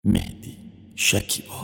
مهدی شکیبا.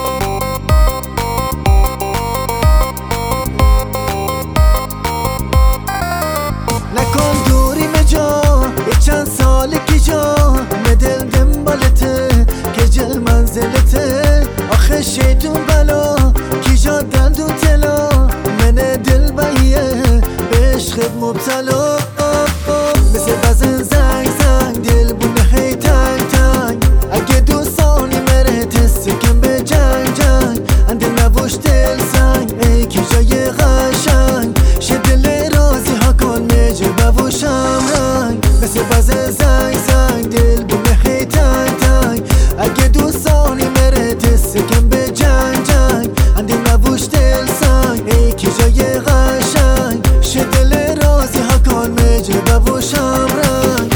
نکن دوری مجا چند سال کی جا مدل دنبالته که جل منزلته آخه شیطون بلا کی جا دندون تلا من دل بایه به عشقت مبتلا مثل بزن زنگ زنگ دل بونه هی تنگ تنگ اگه دوستانی مره تستکم به جنگ جنگ انده نبوش دل زنگ ای کی جای قشنگ شه دل رازی ها کن میجه بوشم رنگ مثل بزن زنگ زنگ دل بونه هی تنگ تنگ اگه دوستانی مره تستکم به جنگ جنگ انده نبوش دل زنگ ای کی جای قشنگ شه دل رازی ها کن میجه بوشم رنگ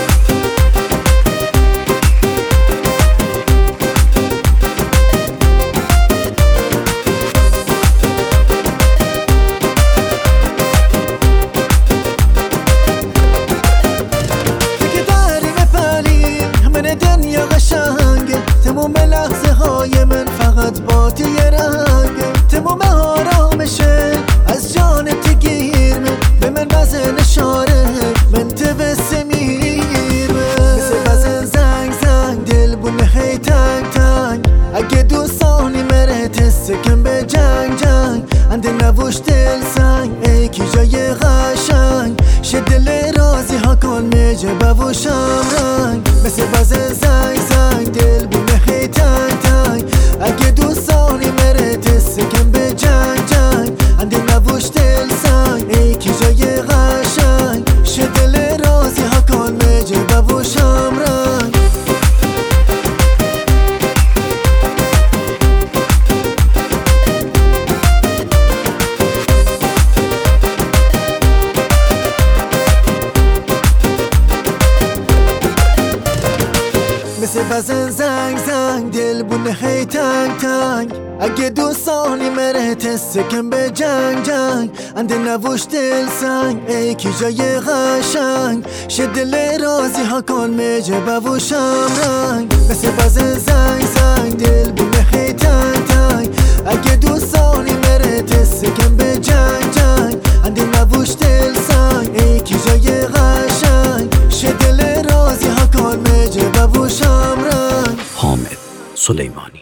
دنیا قشنگه تموم لحظه های من فقط با تو یه رنگه تموم آرامشه از جانت گیرمه به من بزن اشاره من تبسمیرمه مثل بزن زنگ زنگ دل بونه هی تنگ تنگ اگه دوستانی مره تستکم به جنگ جنگ انده نبوش دل سنگ ای کی جای قشنگ شه دل رازی ها کن میجه بوشم رنگ مثل بزن زنگ زنگ دل بونه هی تنگ تنگ اگه دوستانی مره تستکم به جنگ جنگ انده نبوش دل سنگ ای کی جای قشنگ شه دل رازی ها کن میجه بوشم رنگ مثل بزن زنگ زنگ دل بونه هی تنگ تنگ اگه دوستانی مره تستکم به جنگ جنگ انده نبوش دل سنگ ای کی جای قشنگ شه دل رازی ها کن میجه بوشم رنگ مثل بزن زنگ زنگ دل بونه هی تنگ تنگ اگه دوستانی مره تستکم به جنگ جنگ انده نبوش دل سنگ ای کی جای قشنگ شه دل رازی ها کن میجه بوشم رنگ. حامد سلیمانی.